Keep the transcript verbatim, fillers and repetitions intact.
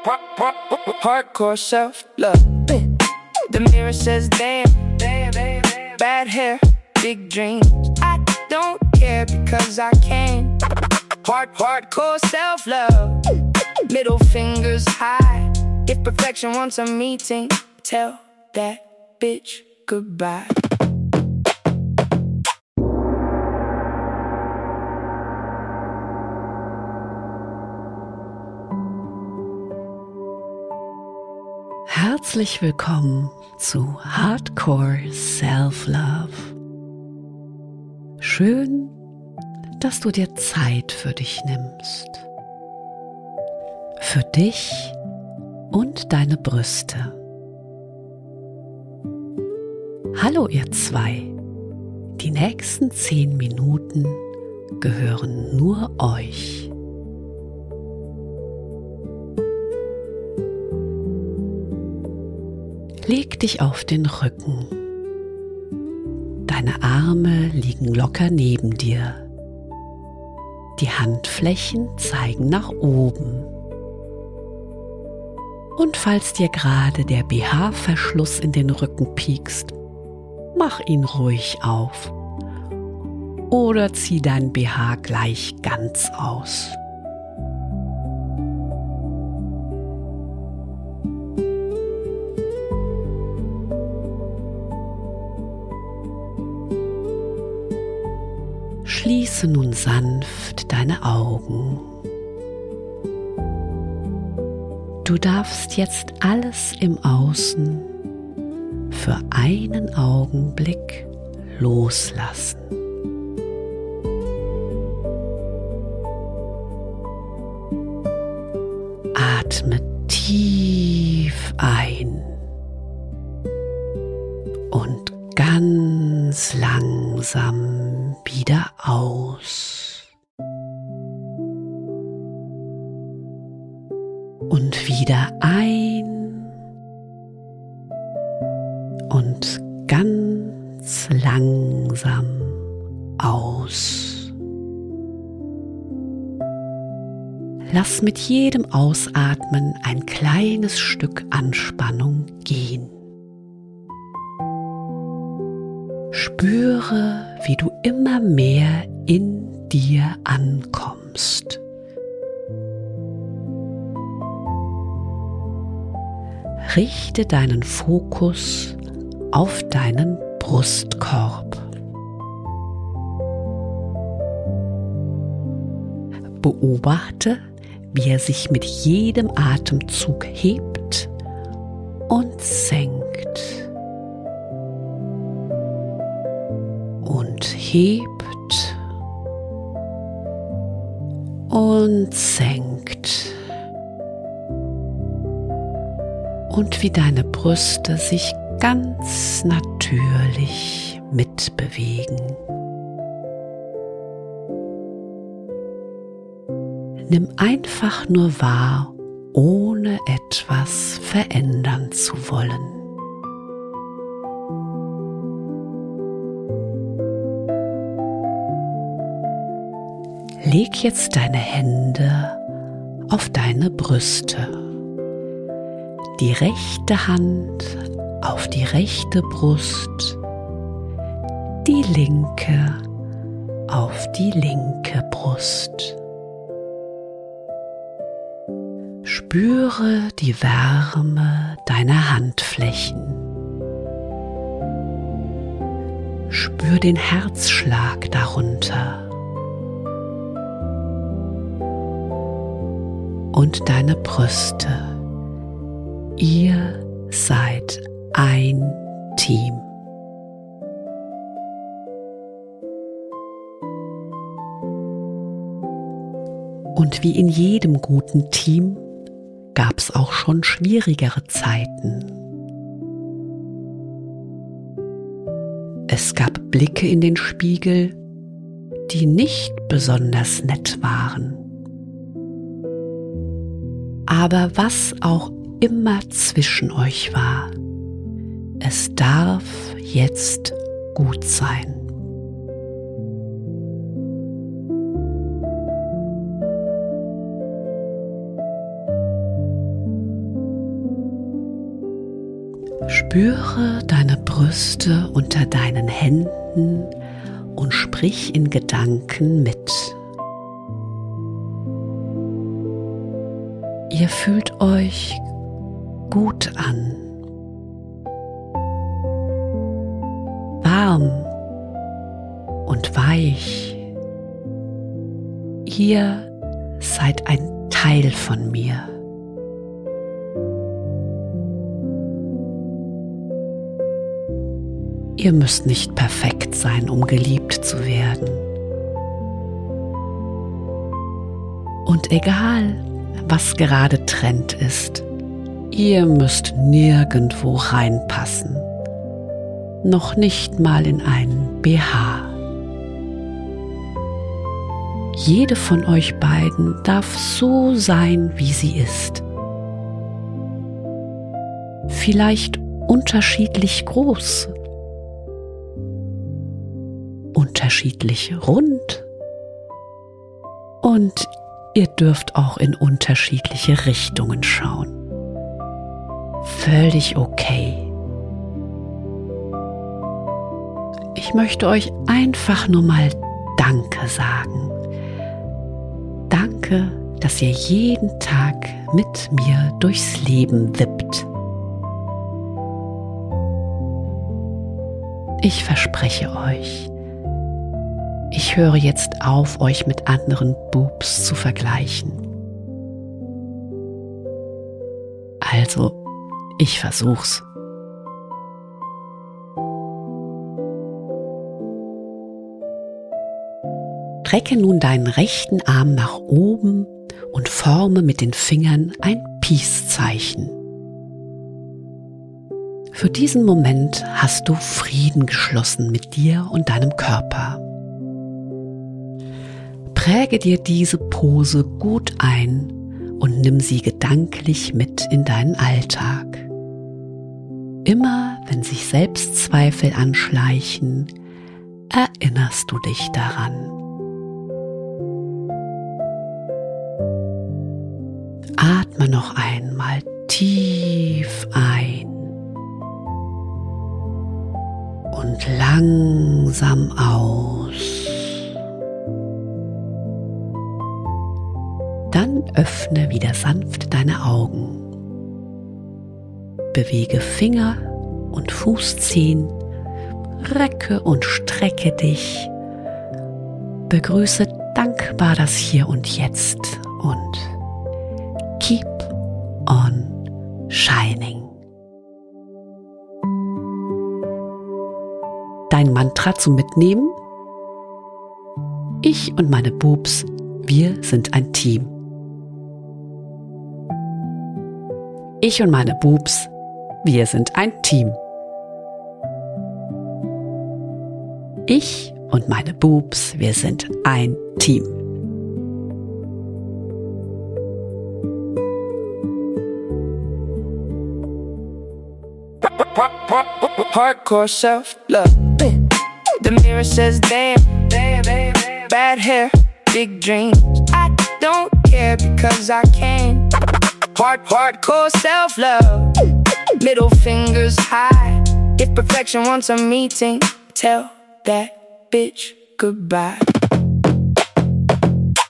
Hardcore self-love. The mirror says damn, bad hair, big dreams. I don't care because I can. Hard, hardcore self-love. Middle fingers high. If perfection wants a meeting, tell that bitch goodbye. Herzlich willkommen zu Hardcore Self-Love. Schön, dass du dir Zeit für dich nimmst. Für dich und deine Brüste. Hallo ihr zwei. Die nächsten zehn Minuten gehören nur euch. Leg dich auf den Rücken. Deine Arme liegen locker neben dir. Die Handflächen zeigen nach oben. Und falls dir gerade der B H-Verschluss in den Rücken piekst, mach ihn ruhig auf. Oder zieh dein B H gleich ganz aus. Schließe nun sanft deine Augen. Du darfst jetzt alles im Außen für einen Augenblick loslassen. Atme tief ein und ganz langsam wieder aus. Und wieder ein und ganz langsam aus. Lass mit jedem Ausatmen ein kleines Stück Anspannung gehen. Spüre, wie du immer mehr in dir ankommst. Richte deinen Fokus auf deinen Brustkorb. Beobachte, wie er sich mit jedem Atemzug hebt und senkt. Und hebt und senkt. Und wie deine Brüste sich ganz natürlich mitbewegen. Nimm einfach nur wahr, ohne etwas verändern zu wollen. Leg jetzt deine Hände auf deine Brüste. Die rechte Hand auf die rechte Brust, die linke auf die linke Brust. Spüre die Wärme deiner Handflächen. Spür den Herzschlag darunter. Und deine Brüste. Ihr seid ein Team. Und wie in jedem guten Team gab es auch schon schwierigere Zeiten. Es gab Blicke in den Spiegel, die nicht besonders nett waren. Aber was auch immer zwischen euch war, es darf jetzt gut sein. Spüre deine Brüste unter deinen Händen und sprich in Gedanken mit. Ihr fühlt euch gut an, warm und weich. Ihr seid ein Teil von mir. Ihr müsst nicht perfekt sein, um geliebt zu werden. Und egal, was gerade Trend ist, ihr müsst nirgendwo reinpassen. Noch nicht mal in einen B H. Jede von euch beiden darf so sein, wie sie ist. Vielleicht unterschiedlich groß, unterschiedlich rund und ihr dürft auch in unterschiedliche Richtungen schauen. Völlig okay. Ich möchte euch einfach nur mal Danke sagen. Danke, dass ihr jeden Tag mit mir durchs Leben wippt. Ich verspreche euch, ich höre jetzt auf, euch mit anderen Boobs zu vergleichen. Also, ich versuch's. Strecke nun deinen rechten Arm nach oben und forme mit den Fingern ein Peace-Zeichen. Für diesen Moment hast du Frieden geschlossen mit dir und deinem Körper. Präge dir diese Pose gut ein und nimm sie gedanklich mit in deinen Alltag. Immer wenn sich Selbstzweifel anschleichen, erinnerst du dich daran. Atme noch einmal tief ein und langsam aus. Dann öffne wieder sanft deine Augen. Bewege Finger und Fußzehen, recke und strecke dich. Begrüße dankbar das Hier und Jetzt und keep on shining. Dein Mantra zum Mitnehmen? Ich und meine Boobs, wir sind ein Team. Ich und meine Boobs, wir sind ein Team. Ich und meine Boobs, wir sind ein Team. Hardcore self-love. The mirror says damn, damn, damn, damn. Bad hair, big dreams. I don't care because I can. Hard, hardcore self-love. Middle fingers high. If perfection wants a meeting, tell that bitch goodbye.